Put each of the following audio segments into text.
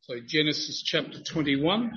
So Genesis chapter 21.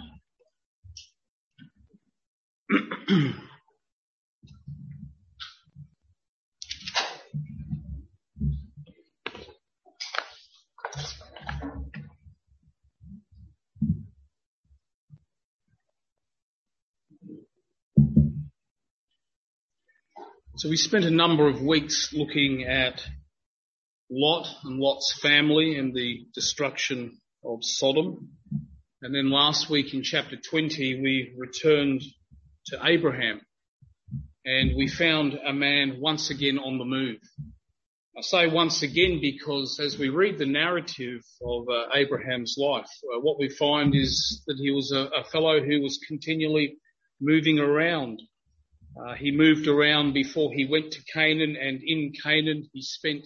So we spent a number of weeks looking at Lot and Lot's family and the destruction of Sodom. And then last week in chapter 20, we returned to Abraham and we found a man once again on the move. I say once again because as we read the narrative of Abraham's life, what we find is that he was a fellow who was continually moving around. He moved around before he went to Canaan, and in Canaan he spent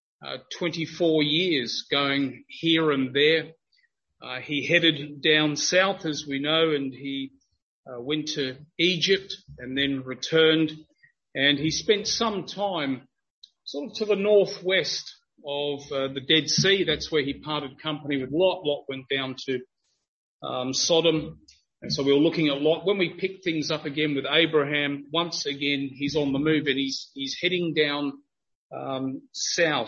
24 years going here and there. He headed down south, as we know, and he went to Egypt and then returned. And he spent some time sort of to the northwest of the Dead Sea. That's where he parted company with Lot. Lot went down to Sodom. And so we were looking at Lot. When we pick things up again with Abraham, once again, he's on the move and he's heading down south.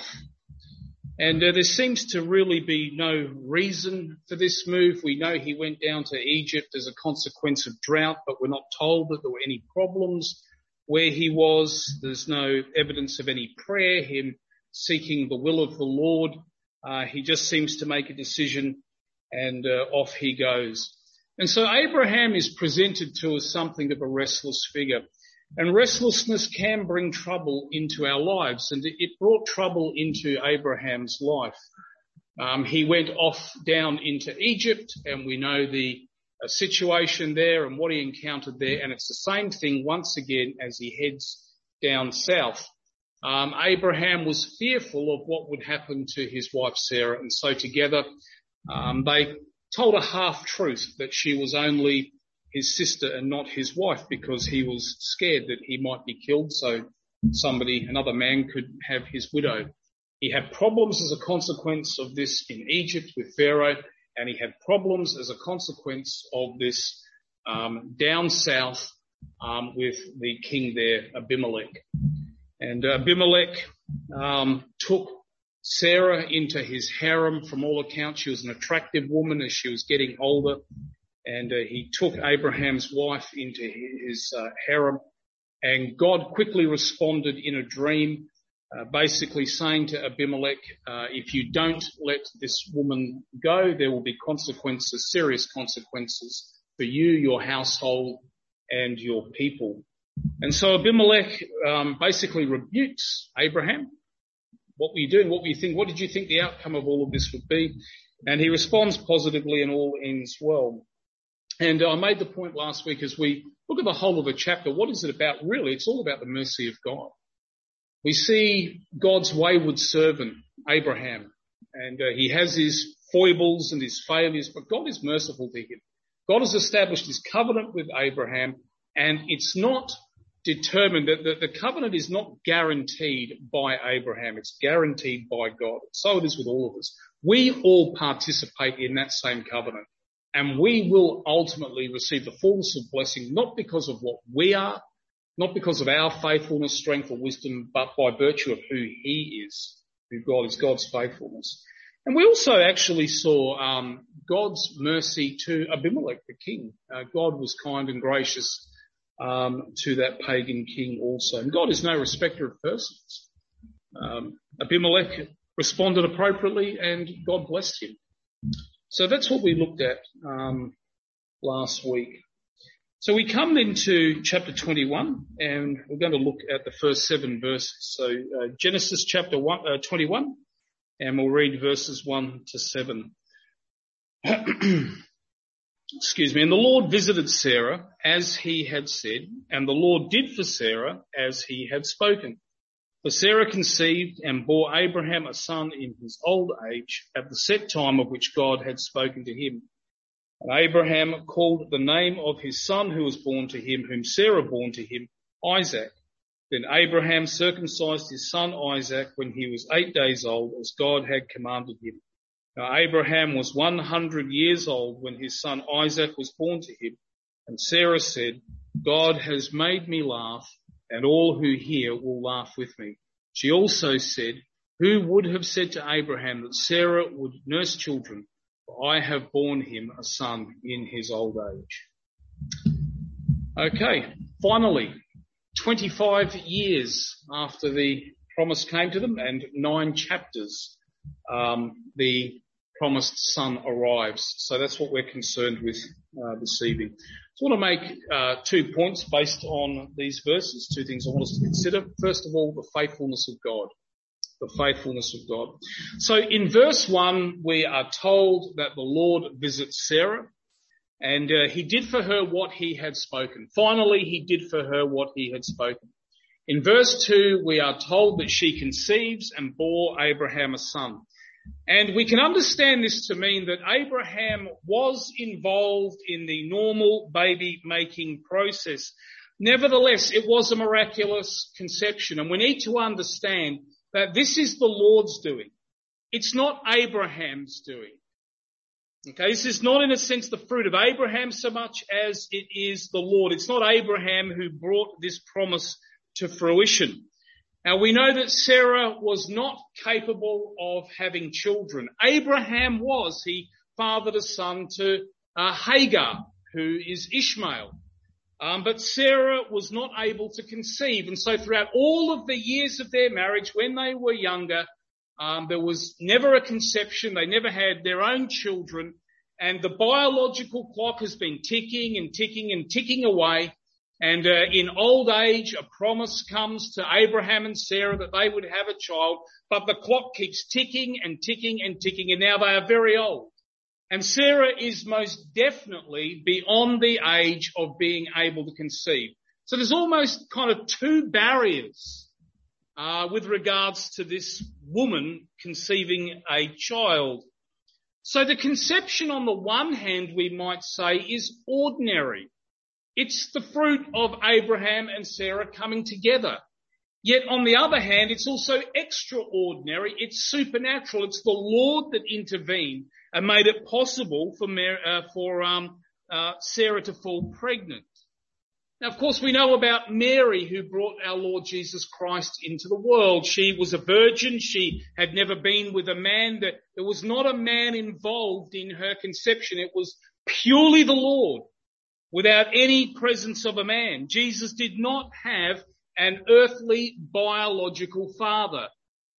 And there seems to really be no reason for this move. We know he went down to Egypt as a consequence of drought, but we're not told that there were any problems where he was. There's no evidence of any prayer, him seeking the will of the Lord. He just seems to make a decision and off he goes. And so Abraham is presented to as something of a restless figure. And restlessness can bring trouble into our lives. And it brought trouble into Abraham's life. He went off down into Egypt, and we know the situation there and what he encountered there. And it's the same thing once again as he heads down south. Abraham was fearful of what would happen to his wife Sarah. And so together they told a half-truth that she was only his sister and not his wife, because he was scared that he might be killed so another man could have his widow. He had problems as a consequence of this in Egypt with Pharaoh, and he had problems as a consequence of this down south with the king there, Abimelech. And Abimelech took Sarah into his harem. From all accounts, she was an attractive woman as she was getting older. And he took Abraham's wife into his harem. And God quickly responded in a dream, basically saying to Abimelech, if you don't let this woman go, there will be consequences, serious consequences for you, your household, and your people. And so Abimelech basically rebukes Abraham. What were you doing? What were you thinking? What did you think the outcome of all of this would be? And he responds positively and all ends well. And I made the point last week as we look at the whole of the chapter, what is it about really? It's all about the mercy of God. We see God's wayward servant, Abraham, and he has his foibles and his failures, but God is merciful to him. God has established his covenant with Abraham, and it's not determined that the covenant is not guaranteed by Abraham. It's guaranteed by God. So it is with all of us. We all participate in that same covenant, and we will ultimately receive the fullness of blessing, not because of what we are, not because of our faithfulness, strength or wisdom, but by virtue of who he is, who God is, God's faithfulness. And we also actually saw God's mercy to Abimelech, the king. God was kind and gracious to that pagan king also. And God is no respecter of persons. Abimelech responded appropriately and God blessed him. So that's what we looked at last week. So we come into chapter 21 and we're going to look at the first 7 verses. So Genesis chapter 21, and we'll read verses 1 to 7. Excuse me. And the Lord visited Sarah as he had said, and the Lord did for Sarah as he had spoken. For Sarah conceived and bore Abraham a son in his old age at the set time of which God had spoken to him. And Abraham called the name of his son who was born to him, whom Sarah bore to him, Isaac. Then Abraham circumcised his son Isaac when he was 8 days old, as God had commanded him. Now, Abraham was 100 years old when his son Isaac was born to him, and Sarah said, God has made me laugh, and all who hear will laugh with me. She also said, who would have said to Abraham that Sarah would nurse children? For I have borne him a son in his old age. Okay, finally, 25 years after the promise came to them and 9 chapters, the promised son arrives. So that's what we're concerned with this evening. So I want to make 2 points based on these verses, 2 things I want us to consider. First of all, the faithfulness of God. The faithfulness of God. So in verse 1, we are told that the Lord visits Sarah, and he did for her what he had spoken. Finally, he did for her what he had spoken. In verse 2, we are told that she conceives and bore Abraham a son. And we can understand this to mean that Abraham was involved in the normal baby-making process. Nevertheless, it was a miraculous conception, and we need to understand that this is the Lord's doing. It's not Abraham's doing. Okay, this is not in a sense the fruit of Abraham so much as it is the Lord. It's not Abraham who brought this promise to fruition. Now we know that Sarah was not capable of having children. Abraham was. He fathered a son to Hagar, who is Ishmael. But Sarah was not able to conceive. And so throughout all of the years of their marriage, when they were younger, there was never a conception. They never had their own children. And the biological clock has been ticking and ticking and ticking away. And in old age, a promise comes to Abraham and Sarah that they would have a child. But the clock keeps ticking and ticking and ticking. And now they are very old. And Sarah is most definitely beyond the age of being able to conceive. So there's almost kind of 2 barriers with regards to this woman conceiving a child. So the conception on the one hand, we might say, is ordinary. It's the fruit of Abraham and Sarah coming together. Yet on the other hand, it's also extraordinary. It's supernatural. It's the Lord that intervened and made it possible for Sarah to fall pregnant. Now, of course, we know about Mary, who brought our Lord Jesus Christ into the world. She was a virgin. She had never been with a man. There was not a man involved in her conception. It was purely the Lord, without any presence of a man. Jesus did not have an earthly biological father,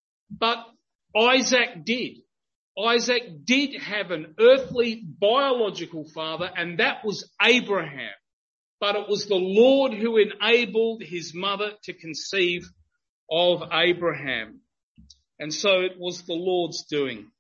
but Isaac did. Isaac did have an earthly biological father, and that was Abraham. But it was the Lord who enabled his mother to conceive of Abraham. And so it was the Lord's doing.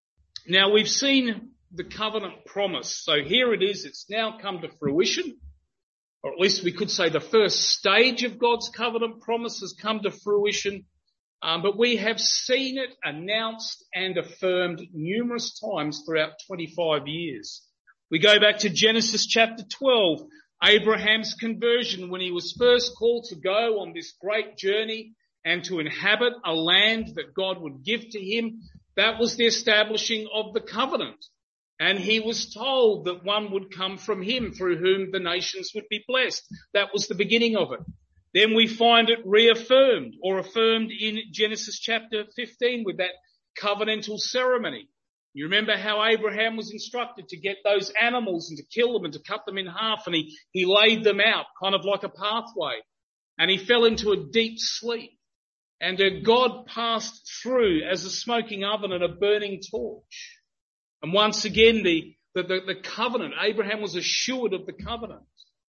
Now we've seen the covenant promise. So here it is. It's now come to fruition. Or at least we could say the first stage of God's covenant promise has come to fruition. But we have seen it announced and affirmed numerous times throughout 25 years. We go back to Genesis chapter 12, Abraham's conversion when he was first called to go on this great journey and to inhabit a land that God would give to him. That was the establishing of the covenant. And he was told that one would come from him through whom the nations would be blessed. That was the beginning of it. Then we find it reaffirmed or affirmed in Genesis chapter 15 with that covenantal ceremony. You remember how Abraham was instructed to get those animals and to kill them and to cut them in half, and he laid them out kind of like a pathway, and he fell into a deep sleep. And God passed through as a smoking oven and a burning torch. And once again, the covenant, Abraham was assured of the covenant.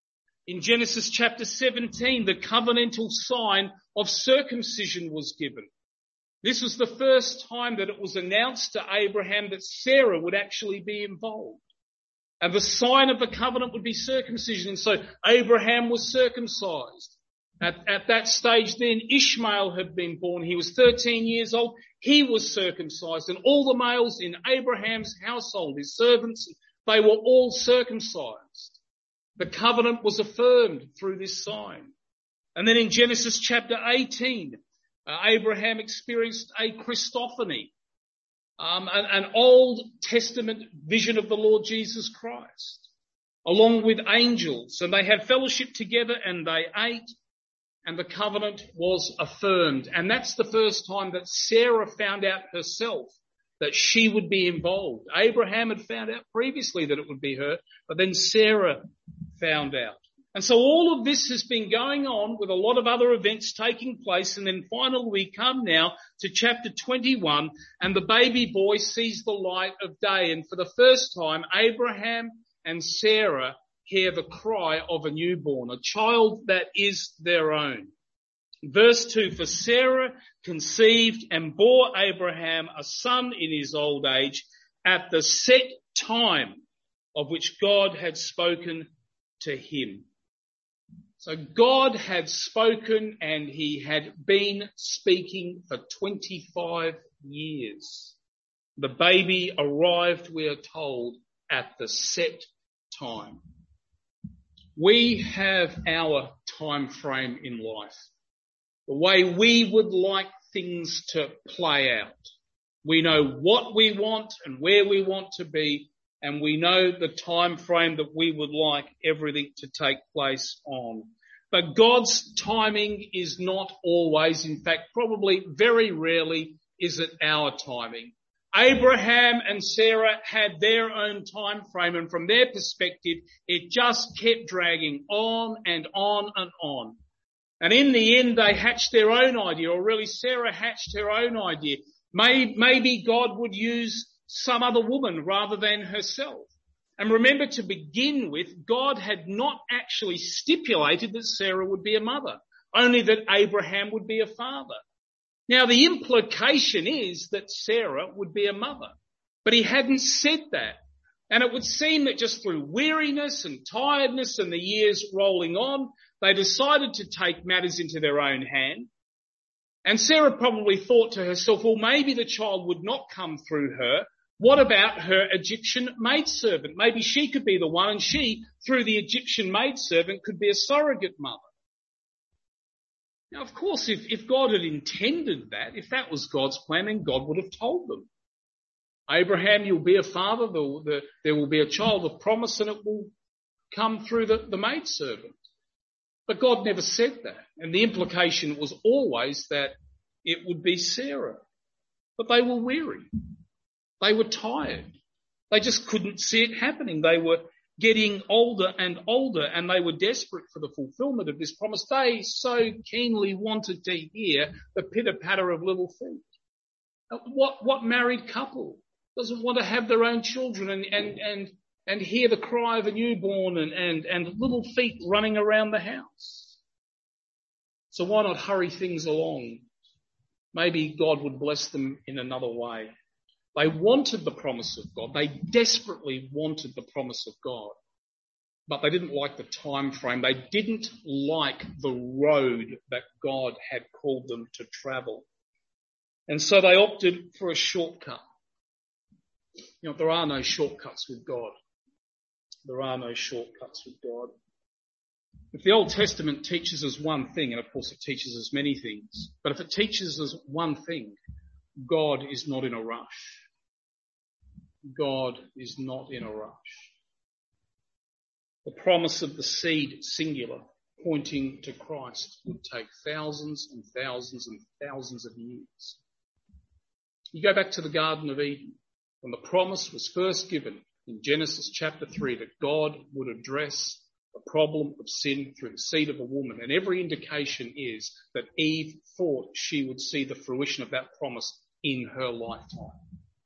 In Genesis chapter 17, the covenantal sign of circumcision was given. This was the first time that it was announced to Abraham that Sarah would actually be involved. And the sign of the covenant would be circumcision. And so Abraham was circumcised. At that stage then, Ishmael had been born. He was 13 years old. He was circumcised. And all the males in Abraham's household, his servants, they were all circumcised. The covenant was affirmed through this sign. And then in Genesis chapter 18, Abraham experienced a Christophany. an Old Testament vision of the Lord Jesus Christ, along with angels, and they had fellowship together and they ate, and the covenant was affirmed. And that's the first time that Sarah found out herself that she would be involved. Abraham had found out previously that it would be her, but then Sarah found out. And so all of this has been going on with a lot of other events taking place, and then finally we come now to chapter 21, and the baby boy sees the light of day, and for the first time Abraham and Sarah hear the cry of a newborn, a child that is their own. Verse 2, for Sarah conceived and bore Abraham a son in his old age at the set time of which God had spoken to him. So God had spoken, and he had been speaking for 25 years. The baby arrived, we are told, at the set time. We have our time frame in life, the way we would like things to play out. We know what we want and where we want to be, and we know the time frame that we would like everything to take place on. But God's timing is not always, in fact, probably very rarely is it our timing. Abraham and Sarah had their own time frame, and from their perspective, it just kept dragging on and on and on. And in the end, they hatched their own idea, or really Sarah hatched her own idea. Maybe God would use some other woman rather than herself. And remember, to begin with, God had not actually stipulated that Sarah would be a mother, only that Abraham would be a father. Now, the implication is that Sarah would be a mother, but he hadn't said that. And it would seem that just through weariness and tiredness and the years rolling on, they decided to take matters into their own hand. And Sarah probably thought to herself, well, maybe the child would not come through her. What about her Egyptian maidservant? Maybe she could be the one, and she, through the Egyptian maidservant, could be a surrogate mother. Now, of course, if God had intended that, if that was God's plan, then God would have told them, Abraham, you'll be a father, there will be a child of promise, and it will come through the maidservant. But God never said that. And the implication was always that it would be Sarah. But they were weary. They were tired. They just couldn't see it happening. They were getting older and older, and they were desperate for the fulfillment of this promise. They so keenly wanted to hear the pitter-patter of little feet. What married couple doesn't want to have their own children and hear the cry of a newborn and little feet running around the house? So why not hurry things along? Maybe God would bless them in another way. They wanted the promise of God. They desperately wanted the promise of God. But they didn't like the time frame. They didn't like the road that God had called them to travel. And so they opted for a shortcut. You know, there are no shortcuts with God. There are no shortcuts with God. If the Old Testament teaches us one thing, and of course it teaches us many things, but if it teaches us one thing, God is not in a rush. God is not in a rush. The promise of the seed, singular, pointing to Christ, would take thousands and thousands and thousands of years. You go back to the Garden of Eden, when the promise was first given in Genesis chapter 3 that God would address the problem of sin through the seed of a woman. And every indication is that Eve thought she would see the fruition of that promise in her lifetime.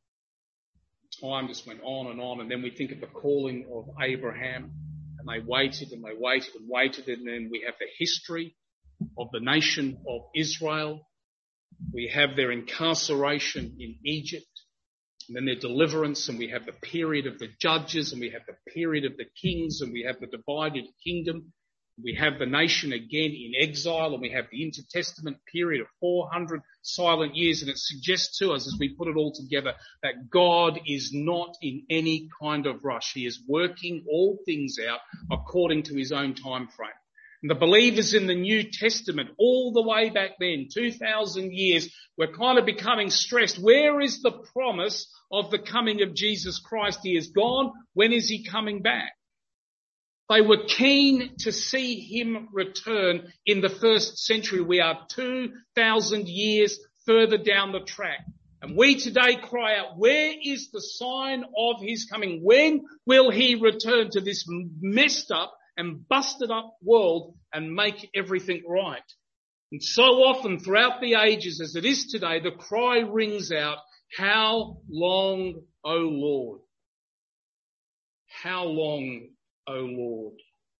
Time just went on, and then we think of the calling of Abraham, and they waited and they waited and waited, and then we have the history of the nation of Israel. We have their incarceration in Egypt, and then their deliverance, and we have the period of the judges, and we have the period of the kings, and we have the divided kingdom. We have the nation again in exile, and we have the intertestament period of 400 silent years, and it suggests to us as we put it all together that God is not in any kind of rush. He is working all things out according to his own time frame. And the believers in the New Testament, all the way back then, 2,000 years, were kind of becoming stressed. Where is the promise of the coming of Jesus Christ? He is gone. When is he coming back? They were keen to see him return in the first century. We are 2,000 years further down the track. And we today cry out, where is the sign of his coming? When will he return to this messed up and busted up world and make everything right? And so often throughout the ages, as it is today, the cry rings out, how long, O Lord? How long, O Lord?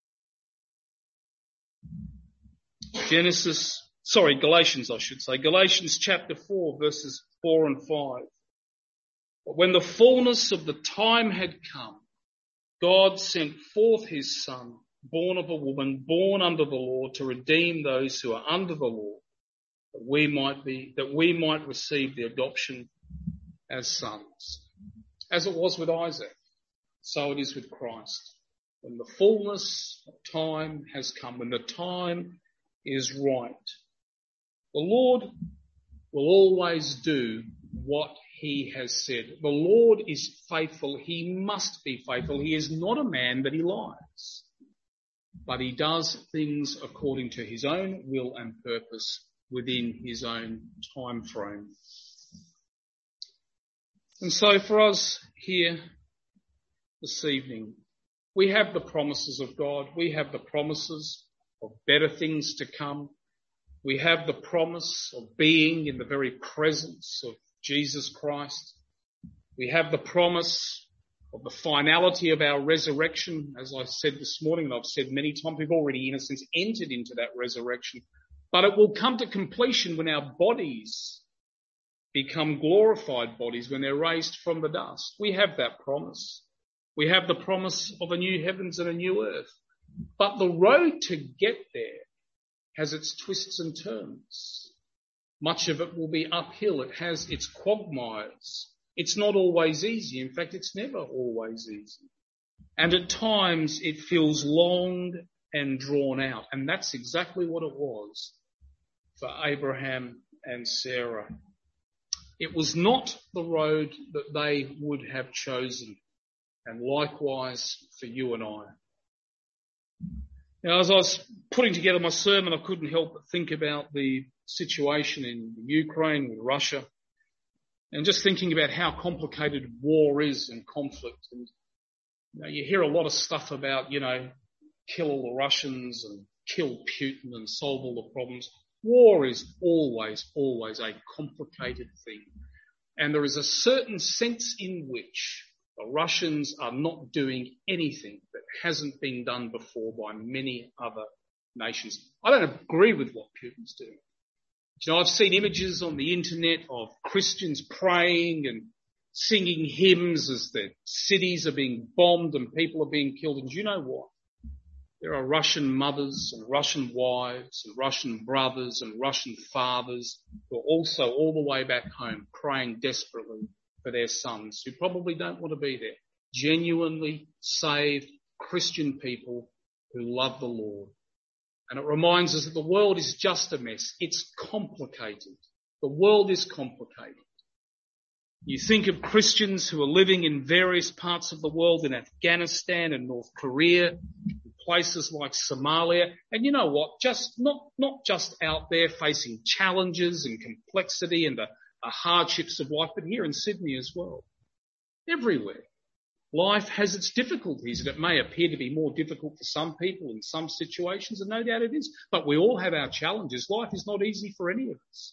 Galatians, I should say. Galatians chapter 4, verses 4 and 5. But when the fullness of the time had come, God sent forth his Son, born of a woman, born under the law, to redeem those who are under the law, that we might receive the adoption as sons. As it was with Isaac, so it is with Christ. When the fullness of time has come, when the time is right, the Lord will always do what he has said. The Lord is faithful. He must be faithful. He is not a man that he lies, but he does things according to his own will and purpose within his own time frame. And so for us here this evening, we have the promises of God. We have the promises of better things to come. We have the promise of being in the very presence of Jesus Christ. We have the promise of the finality of our resurrection. As I said this morning, and I've said many times, we've already in a sense entered into that resurrection. But it will come to completion when our bodies become glorified bodies, when they're raised from the dust. We have that promise. We have the promise of a new heavens and a new earth. But the road to get there has its twists and turns. Much of it will be uphill. It has its quagmires. It's not always easy. In fact, it's never always easy. And at times it feels long and drawn out. And that's exactly what it was for Abraham and Sarah. It was not the road that they would have chosen. And likewise for you and I. Now, as I was putting together my sermon, I couldn't help but think about the situation in Ukraine with Russia, and just thinking about how complicated war is and conflict. And you hear a lot of stuff about, kill all the Russians and kill Putin and solve all the problems. War is always a complicated thing. And there is a certain sense in which the Russians are not doing anything that hasn't been done before by many other nations. I don't agree with what Putin's doing. I've seen images on the internet of Christians praying and singing hymns as their cities are being bombed and people are being killed. And do you know what? There are Russian mothers and Russian wives and Russian brothers and Russian fathers who are also all the way back home praying desperately for their sons who probably don't want to be there. Genuinely saved Christian people who love the Lord. And it reminds us that the world is just a mess. It's complicated. The world is complicated. You think of Christians who are living in various parts of the world, in Afghanistan and North Korea, places like Somalia, and you know what? Not just out there facing challenges and complexity and the hardships of life, but here in Sydney as well. Everywhere. Life has its difficulties, and it may appear to be more difficult for some people in some situations, and no doubt it is. But we all have our challenges. Life is not easy for any of us.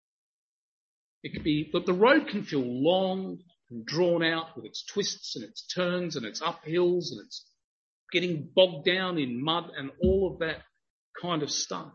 But the road can feel long and drawn out with its twists and its turns and its uphills and its getting bogged down in mud and all of that kind of stuff.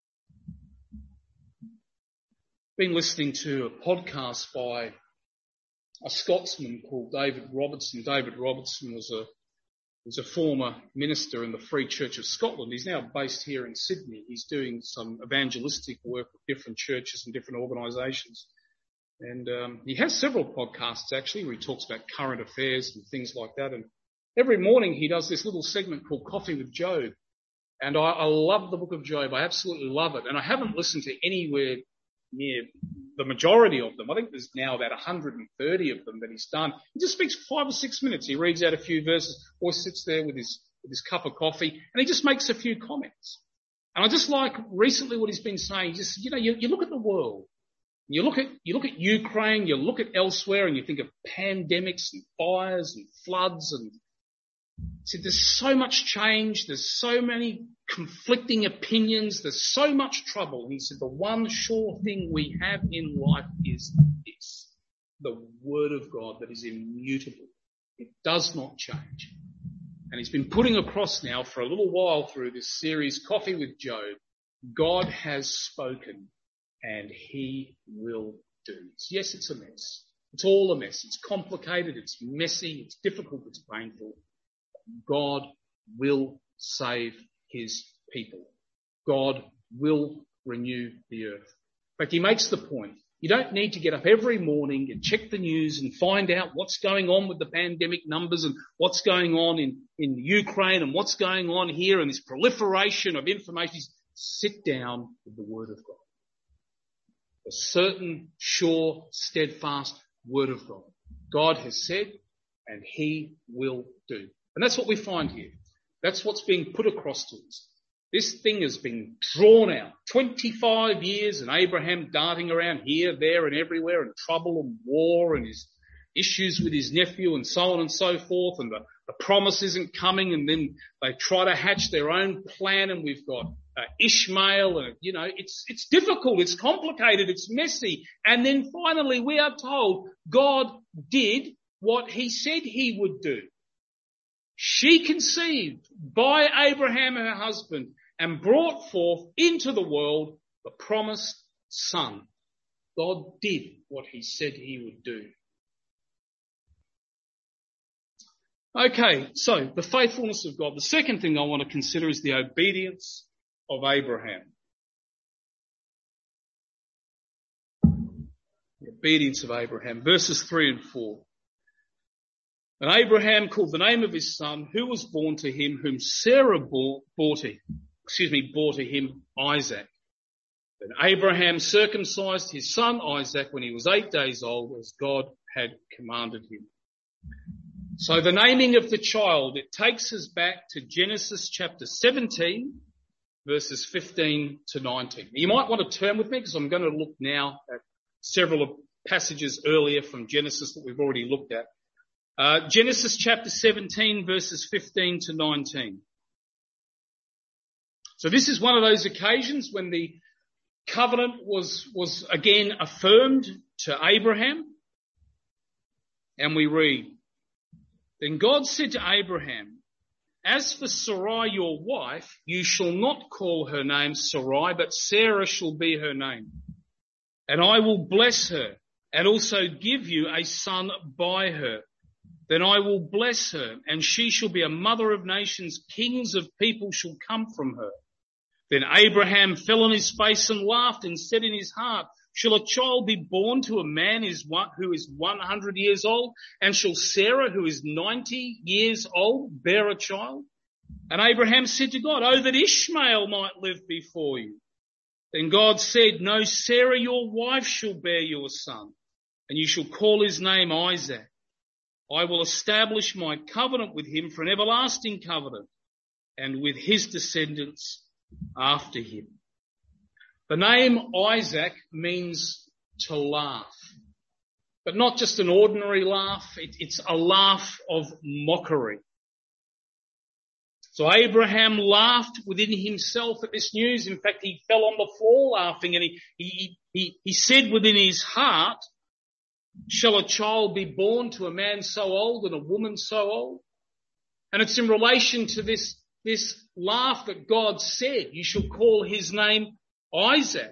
Been listening to a podcast by a Scotsman called David Robertson. David Robertson was a former minister in the Free Church of Scotland. He's now based here in Sydney. He's doing some evangelistic work with different churches and different organisations. And he has several podcasts actually where he talks about current affairs and things like that. And every morning he does this little segment called Coffee with Job. And I love the book of Job. I absolutely love it. And I haven't listened to anywhere near the majority of them. I think there's now about 130 of them that he's done. He just speaks 5 or 6 minutes. He reads out a few verses or sits there with his cup of coffee and he just makes a few comments. And I just like recently what he's been saying. Just, you look at the world. You look at Ukraine, you look at elsewhere and you think of pandemics and fires and floods and there's so much change, there's so many conflicting opinions, there's so much trouble. And he said the one sure thing we have in life is this, the Word of God that is immutable. It does not change. And he's been putting across now for a little while through this series, Coffee with Job, God has spoken and he will do. Yes, it's a mess. It's all a mess. It's complicated, it's messy, it's difficult, it's painful. God will save his people. God will renew the earth. In fact, he makes the point, you don't need to get up every morning and check the news and find out what's going on with the pandemic numbers and what's going on in Ukraine and what's going on here and this proliferation of information. Sit down with the Word of God. A certain, sure, steadfast Word of God. God has said and he will do. And that's what we find here. That's what's being put across to us. This thing has been drawn out. 25 years and Abraham darting around here, there and everywhere and trouble and war and his issues with his nephew and so on and so forth. And the promise isn't coming and then they try to hatch their own plan and we've got Ishmael and, it's difficult, it's complicated, it's messy. And then finally we are told God did what he said he would do. She conceived by Abraham, her husband, and brought forth into the world the promised son. God did what he said he would do. Okay, so the faithfulness of God. The second thing I want to consider is the obedience of Abraham. The obedience of Abraham. Verses 3 and 4. And Abraham called the name of his son, who was born to him, whom Sarah bore to him, Isaac. Then Abraham circumcised his son Isaac when he was 8 days old, as God had commanded him. So the naming of the child, it takes us back to Genesis chapter 17, verses 15 to 19. You might want to turn with me because I'm going to look now at several passages earlier from Genesis that we've already looked at. Genesis chapter 17 verses 15 to 19. So this is one of those occasions when the covenant was again affirmed to Abraham. And we read, Then God said to Abraham, As for Sarai your wife, you shall not call her name Sarai, but Sarah shall be her name. And I will bless her and also give you a son by her. Then I will bless her, and she shall be a mother of nations. Kings of people shall come from her. Then Abraham fell on his face and laughed and said in his heart, Shall a child be born to a man who is 100 years old? And shall Sarah, who is 90 years old, bear a child? And Abraham said to God, Oh, that Ishmael might live before you. Then God said, No, Sarah your wife shall bear you a son, and you shall call his name Isaac. I will establish my covenant with him for an everlasting covenant, and with his descendants after him. The name Isaac means to laugh, but not just an ordinary laugh. It's a laugh of mockery. So Abraham laughed within himself at this news. In fact, he fell on the floor laughing, and he said within his heart, Shall a child be born to a man so old and a woman so old? And it's in relation to this laugh that God said, You shall call his name Isaac.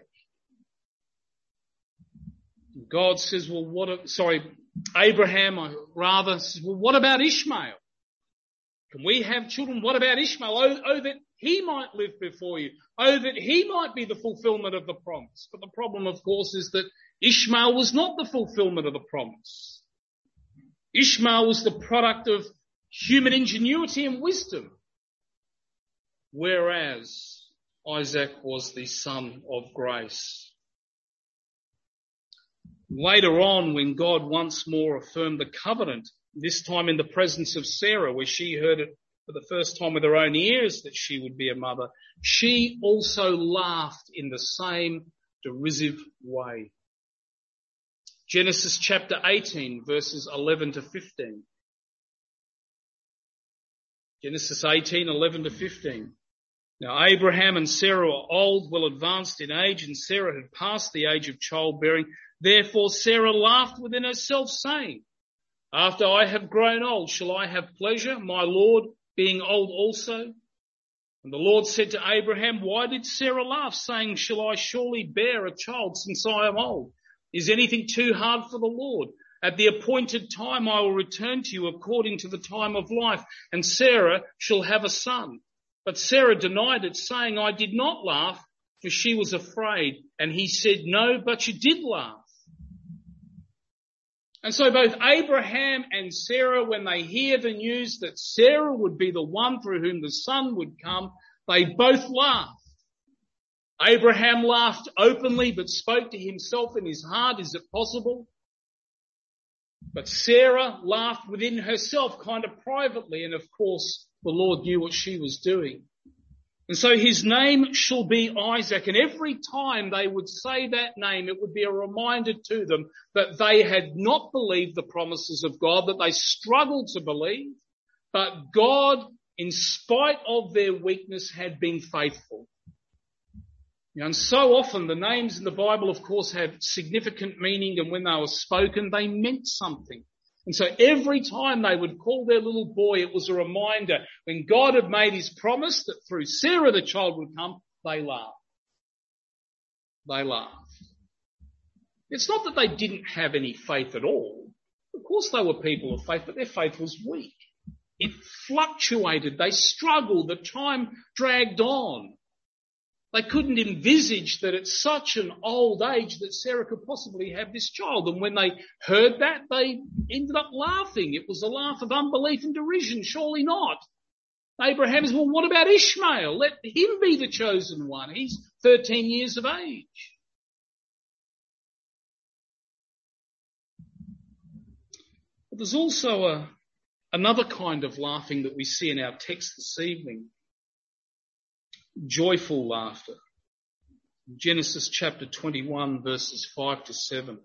God says, Abraham says, what about Ishmael? Can we have children? What about Ishmael? Oh, that he might live before you. Oh, that he might be the fulfillment of the promise. But the problem, of course, is that Ishmael was not the fulfillment of the promise. Ishmael was the product of human ingenuity and wisdom. whereas Isaac was the son of grace. Later on, when God once more affirmed the covenant, this time in the presence of Sarah, where she heard it for the first time with her own ears that she would be a mother, she also laughed in the same derisive way. Genesis chapter 18, verses 11 to 15. Genesis 18, 11 to 15. Now Abraham and Sarah were old, well advanced in age, and Sarah had passed the age of childbearing. Therefore Sarah laughed within herself, saying, after I have grown old, shall I have pleasure, my Lord, being old also? And the Lord said to Abraham, why did Sarah laugh, saying, shall I surely bear a child since I am old? Is anything too hard for the Lord? At the appointed time I will return to you according to the time of life, and Sarah shall have a son. But Sarah denied it, saying, I did not laugh, for she was afraid. And he said, no, but you did laugh. And so both Abraham and Sarah, when they hear the news that Sarah would be the one through whom the son would come, they both laughed. Abraham laughed openly, but spoke to himself in his heart, is it possible? But Sarah laughed within herself, kind of privately, and of course the Lord knew what she was doing. And so his name shall be Isaac, and every time they would say that name, it would be a reminder to them that they had not believed the promises of God, that they struggled to believe, but God, in spite of their weakness, had been faithful. And so often the names in the Bible, of course, have significant meaning, and when they were spoken, they meant something. And so every time they would call their little boy, it was a reminder when God had made his promise that through Sarah the child would come, they laughed. They laughed. It's not that they didn't have any faith at all. Of course they were people of faith, but their faith was weak. It fluctuated. They struggled. The time dragged on. They couldn't envisage that at such an old age that Sarah could possibly have this child. And when they heard that, they ended up laughing. It was a laugh of unbelief and derision. Surely not. Abraham says, well, what about Ishmael? Let him be the chosen one. He's 13 years of age. But there's also another kind of laughing that we see in our text this evening. Joyful laughter. Genesis chapter 21 verses 5 to 7.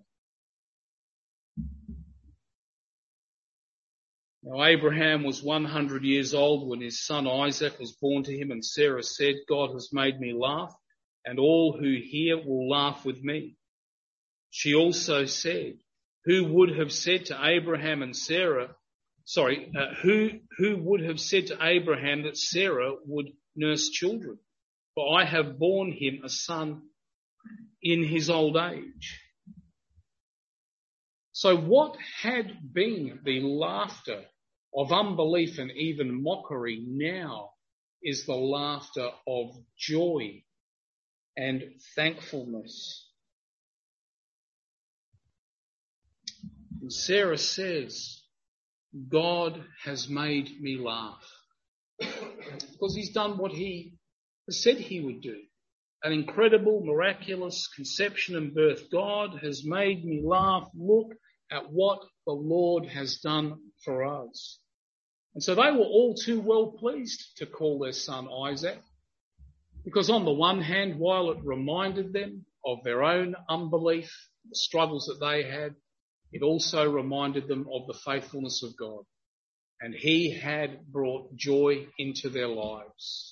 Now Abraham was 100 years old when his son Isaac was born to him, and Sarah said, God has made me laugh, and all who hear will laugh with me. She also said, who would have said to Abraham and Sarah, who would have said to Abraham that Sarah would nurse children? For I have borne him a son in his old age. So what had been the laughter of unbelief and even mockery now is the laughter of joy and thankfulness. And Sarah says, God has made me laugh. Because he's done what he said he would do. An incredible, miraculous conception and birth. God has made me laugh. Look at what the Lord has done for us. And so they were all too well pleased to call their son Isaac. Because on the one hand, while it reminded them of their own unbelief, the struggles that they had, it also reminded them of the faithfulness of God. And he had brought joy into their lives.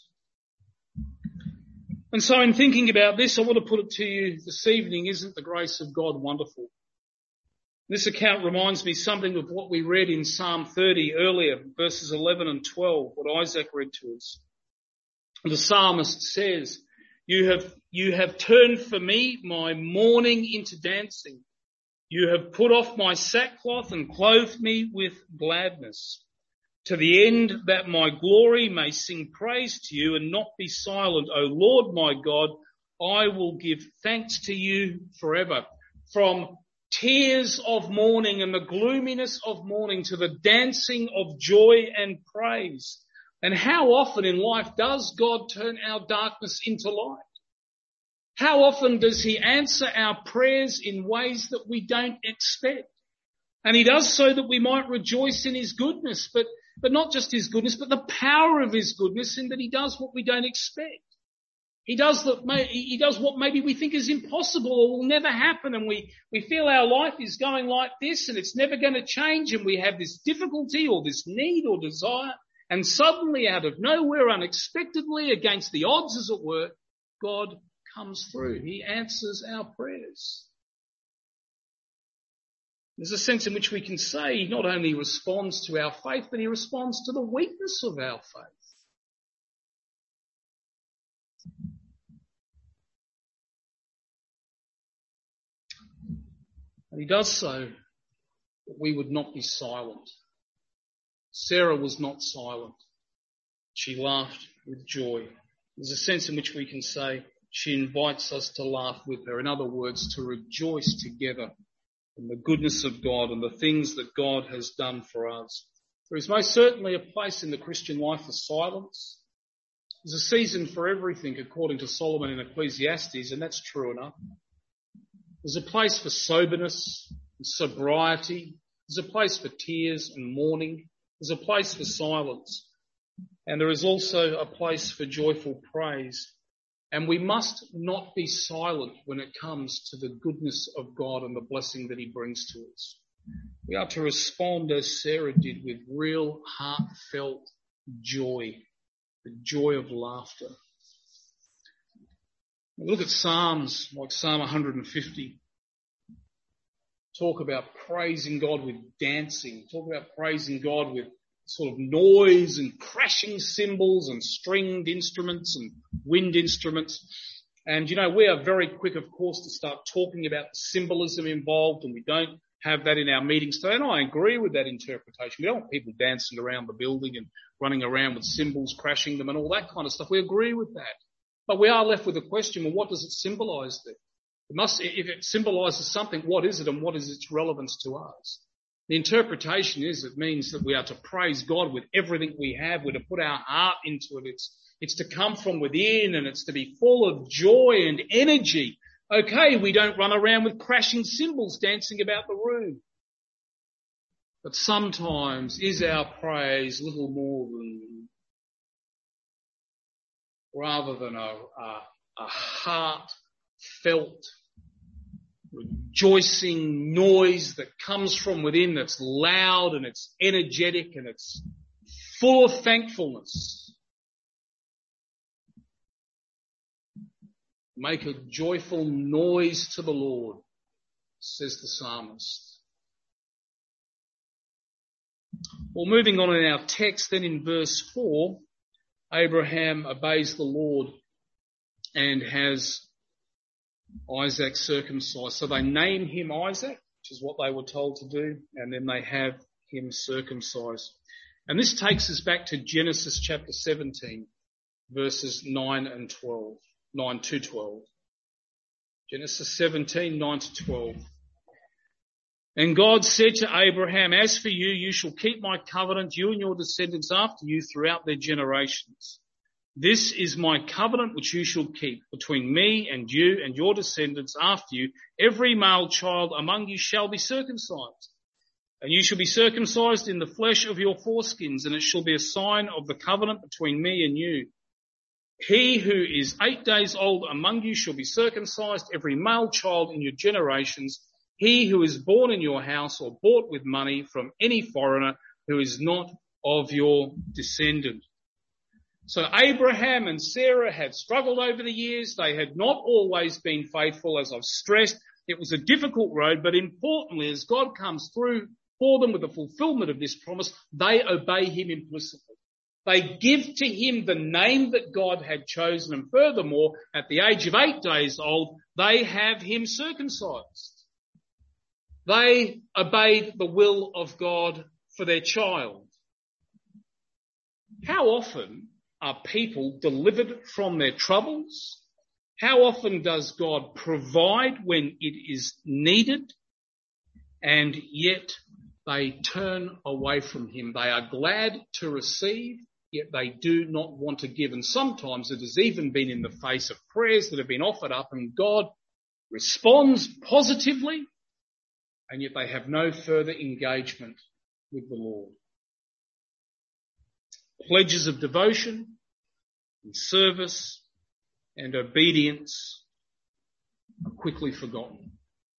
And so in thinking about this, I want to put it to you this evening, isn't the grace of God wonderful? This account reminds me something of what we read in Psalm 30 earlier, verses 11 and 12, what Isaac read to us. The psalmist says, you have turned for me my mourning into dancing. You have put off my sackcloth and clothed me with gladness, to the end that my glory may sing praise to you and not be silent. O Lord my God, I will give thanks to you forever. From tears of mourning and the gloominess of mourning to the dancing of joy and praise. And how often in life does God turn our darkness into light? How often does he answer our prayers in ways that we don't expect? And he does so that we might rejoice in his goodness, but not just his goodness, but the power of his goodness in that he does what we don't expect. He does what maybe we think is impossible or will never happen, and we feel our life is going like this and it's never going to change, and we have this difficulty or this need or desire, and suddenly out of nowhere, unexpectedly, against the odds as it were, God comes through. He answers our prayers. There's a sense in which we can say he not only responds to our faith, but he responds to the weakness of our faith. And he does so that we would not be silent. Sarah was not silent. She laughed with joy. There's a sense in which we can say she invites us to laugh with her. In other words, to rejoice together in the goodness of God and the things that God has done for us. There is most certainly a place in the Christian life for silence. There's a season for everything, according to Solomon in Ecclesiastes, and that's true enough. There's a place for soberness and sobriety. There's a place for tears and mourning. There's a place for silence. And there is also a place for joyful praise. And we must not be silent when it comes to the goodness of God and the blessing that he brings to us. We are to respond as Sarah did, with real heartfelt joy, the joy of laughter. We look at Psalms like Psalm 150. Talk about praising God with dancing. Talk about praising God with sort of noise and crashing cymbals and stringed instruments and wind instruments. And, we are very quick, of course, to start talking about the symbolism involved, and we don't have that in our meetings today. And I agree with that interpretation. We don't want people dancing around the building and running around with cymbals, crashing them and all that kind of stuff. We agree with that. But we are left with a question, well, what does it symbolise then? If it symbolises something, what is it and what is its relevance to us? The interpretation is it means that we are to praise God with everything we have. We're to put our heart into it. It's to come from within, and it's to be full of joy and energy. Okay, we don't run around with crashing cymbals dancing about the room. But sometimes is our praise little more than, rather than a heartfelt, rejoicing noise that comes from within, that's loud and it's energetic and it's full of thankfulness. Make a joyful noise to the Lord, says the psalmist. Well, moving on in our text, then in verse 4, Abraham obeys the Lord and has Isaac circumcised. So they name him Isaac, which is what they were told to do, and then they have him circumcised. And this takes us back to Genesis chapter 17, verses 9 to 12. Genesis 17, 9 to 12. And God said to Abraham, as for you, you shall keep my covenant, you and your descendants after you throughout their generations. This is my covenant which you shall keep between me and you and your descendants after you. Every male child among you shall be circumcised. And you shall be circumcised in the flesh of your foreskins, and it shall be a sign of the covenant between me and you. He who is 8 days old among you shall be circumcised, every male child in your generations, he who is born in your house or bought with money from any foreigner who is not of your descendant. So Abraham and Sarah had struggled over the years. They had not always been faithful, as I've stressed. It was a difficult road, but importantly, as God comes through for them with the fulfillment of this promise, they obey him implicitly. They give to him the name that God had chosen, and furthermore, at the age of 8 days old, they have him circumcised. They obeyed the will of God for their child. How often are people delivered from their troubles? How often does God provide when it is needed? And yet they turn away from him. They are glad to receive, yet they do not want to give. And sometimes it has even been in the face of prayers that have been offered up, and God responds positively, and yet they have no further engagement with the Lord. Pledges of devotion and service and obedience are quickly forgotten.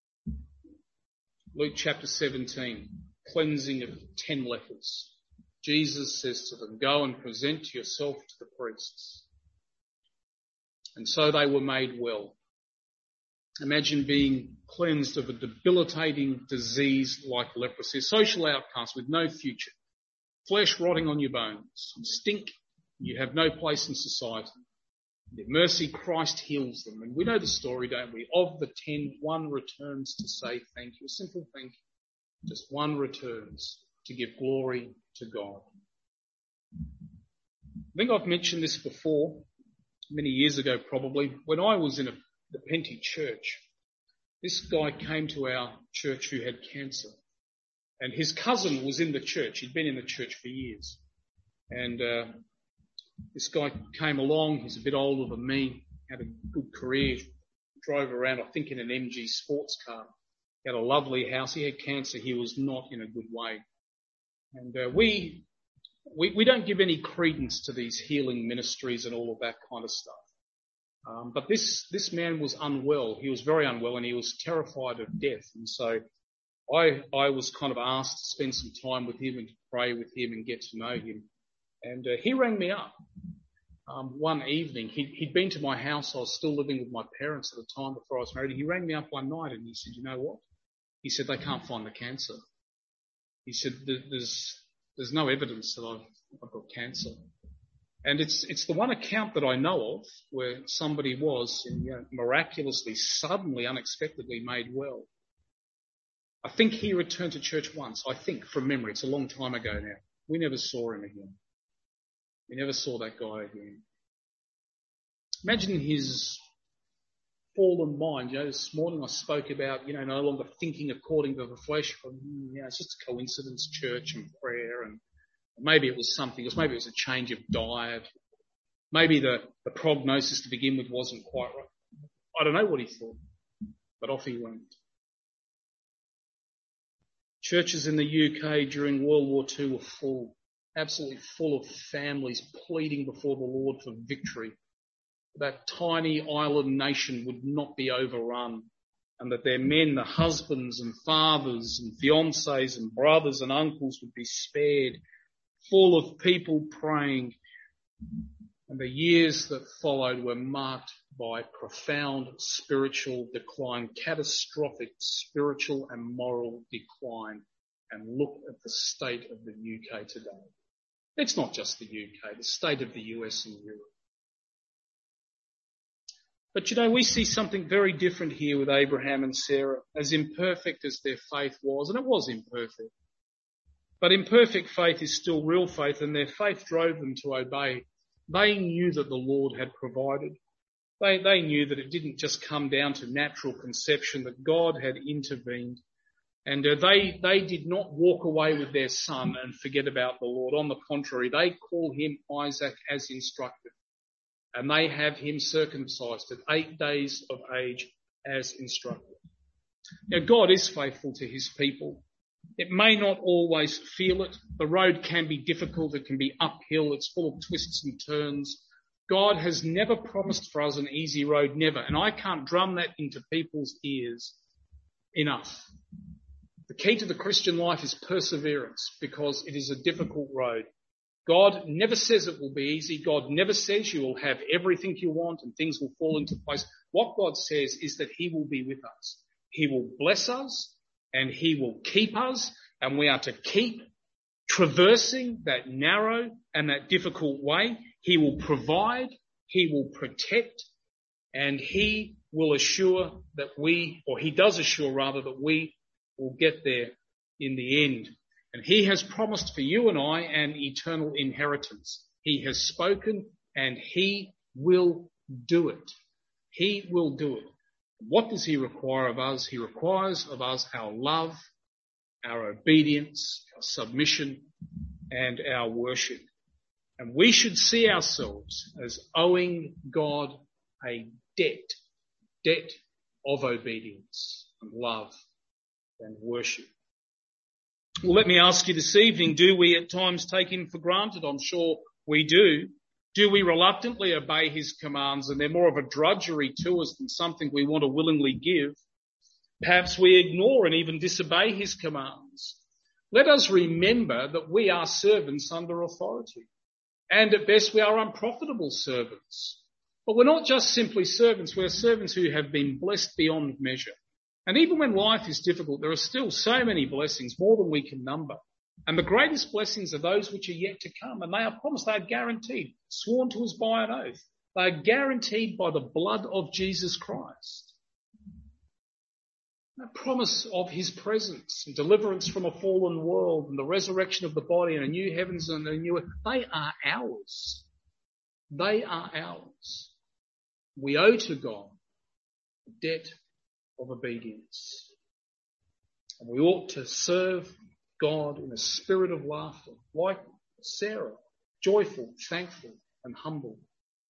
Luke chapter 17, cleansing of 10 lepers. Jesus says to them, "Go and present yourself to the priests." And so they were made well. Imagine being cleansed of a debilitating disease like leprosy, a social outcast with no future, flesh rotting on your bones, you stink, you have no place in society. In mercy, Christ heals them. And we know the story, don't we? Of the 10, one returns to say thank you, a simple thank you. Just one returns to give glory to God. I think I've mentioned this before, many years ago probably, when I was in the Penty church. This guy came to our church who had cancer, and his cousin was in the church. He'd been in the church for years. And this guy came along. He's a bit older than me, had a good career, drove around, I think, in an MG sports car. He had a lovely house. He had cancer. He was not in a good way. And we don't give any credence to these healing ministries and all of that kind of stuff. But this man was unwell. He was very unwell, and he was terrified of death. And so I was kind of asked to spend some time with him and to pray with him and get to know him. And he rang me up one evening. He'd been to my house. I was still living with my parents at the time before I was married. He rang me up one night and he said, "You know what?" He said, "They can't find the cancer." He said, "There's no evidence that I've got cancer." And it's the one account that I know of where somebody was miraculously, suddenly, unexpectedly made well. I think he returned to church once. I think, from memory. It's a long time ago now. We never saw him again. We never saw that guy again. Imagine his fallen mind. This morning I spoke about, no longer thinking according to the flesh. It's just a coincidence, church and prayer, and maybe it was something else. Maybe it was a change of diet. Maybe the prognosis to begin with wasn't quite right. I don't know what he thought, but off he went. Churches in the UK during World War II were full, absolutely full of families pleading before the Lord for victory. That tiny island nation would not be overrun, and that their men, the husbands and fathers and fiancés and brothers and uncles would be spared, full of people praying. And the years that followed were marked by profound spiritual decline, catastrophic spiritual and moral decline. And look at the state of the UK today. It's not just the UK, the state of the US and Europe. But we see something very different here with Abraham and Sarah, as imperfect as their faith was, and it was imperfect. But imperfect faith is still real faith, and their faith drove them to obey. They knew that the Lord had provided. They knew that it didn't just come down to natural conception, that God had intervened. And they did not walk away with their son and forget about the Lord. On the contrary, they call him Isaac as instructed. And they have him circumcised at 8 days of age as instructed. Now, God is faithful to his people. It may not always feel it. The road can be difficult. It can be uphill. It's full of twists and turns. God has never promised for us an easy road, never. And I can't drum that into people's ears enough. The key to the Christian life is perseverance, because it is a difficult road. God never says it will be easy. God never says you will have everything you want and things will fall into place. What God says is that he will be with us. He will bless us and he will keep us, and we are to keep traversing that narrow and that difficult way. He will provide, he will protect, and he will assure that he does assure rather that we will get there in the end. And he has promised for you and I an eternal inheritance. He has spoken and he will do it. He will do it. What does he require of us? He requires of us our love, our obedience, our submission, and our worship. And we should see ourselves as owing God a debt of obedience and love and worship. Well, let me ask you this evening, do we at times take him for granted? I'm sure we do. Do we reluctantly obey his commands and they're more of a drudgery to us than something we want to willingly give? Perhaps we ignore and even disobey his commands. Let us remember that we are servants under authority. And at best we are unprofitable servants. But we're not just simply servants, we're servants who have been blessed beyond measure. And even when life is difficult, there are still so many blessings, more than we can number. And the greatest blessings are those which are yet to come. And they are promised, they are guaranteed, sworn to us by an oath. They are guaranteed by the blood of Jesus Christ. The promise of his presence and deliverance from a fallen world and the resurrection of the body and a new heavens and a new earth, they are ours. They are ours. We owe to God the debt of obedience. And we ought to serve God in a spirit of laughter, like Sarah, joyful, thankful, and humble.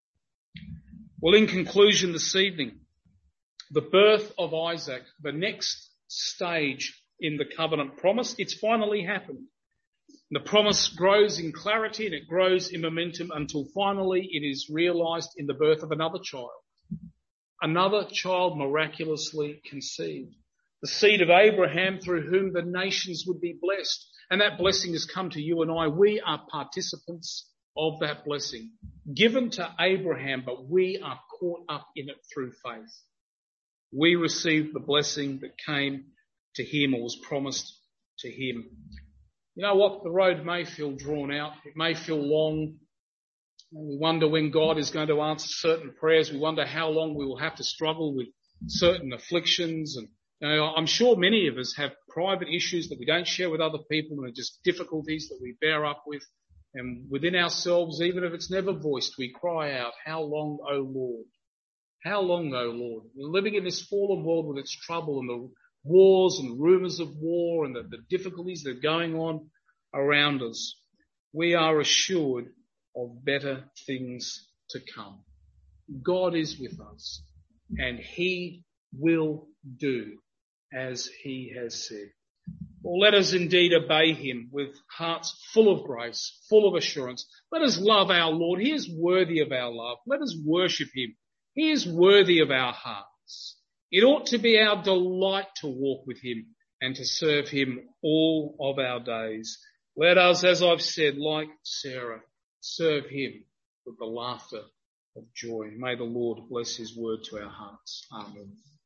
Well, in conclusion this evening, the birth of Isaac, the next stage in the covenant promise, it's finally happened. The promise grows in clarity and it grows in momentum until finally it is realised in the birth of another child. Another child miraculously conceived. The seed of Abraham through whom the nations would be blessed. And that blessing has come to you and I. We are participants of that blessing. Given to Abraham, but we are caught up in it through faith. We received the blessing that came to him or was promised to him. You know what? The road may feel drawn out. It may feel long. We wonder when God is going to answer certain prayers. We wonder how long we will have to struggle with certain afflictions. And you know, I'm sure many of us have private issues that we don't share with other people and are just difficulties that we bear up with. And within ourselves, even if it's never voiced, we cry out, "How long, O Lord? How long, O Lord?" We're living in this fallen world with its trouble and the wars and rumours of war and the difficulties that are going on around us. We are assured of better things to come. God is with us and he will do as he has said. Well, let us indeed obey him with hearts full of grace, full of assurance. Let us love our Lord. He is worthy of our love. Let us worship him. He is worthy of our hearts. It ought to be our delight to walk with him and to serve him all of our days. Let us, as I've said, like Sarah, serve him with the laughter of joy. May the Lord bless his word to our hearts. Amen.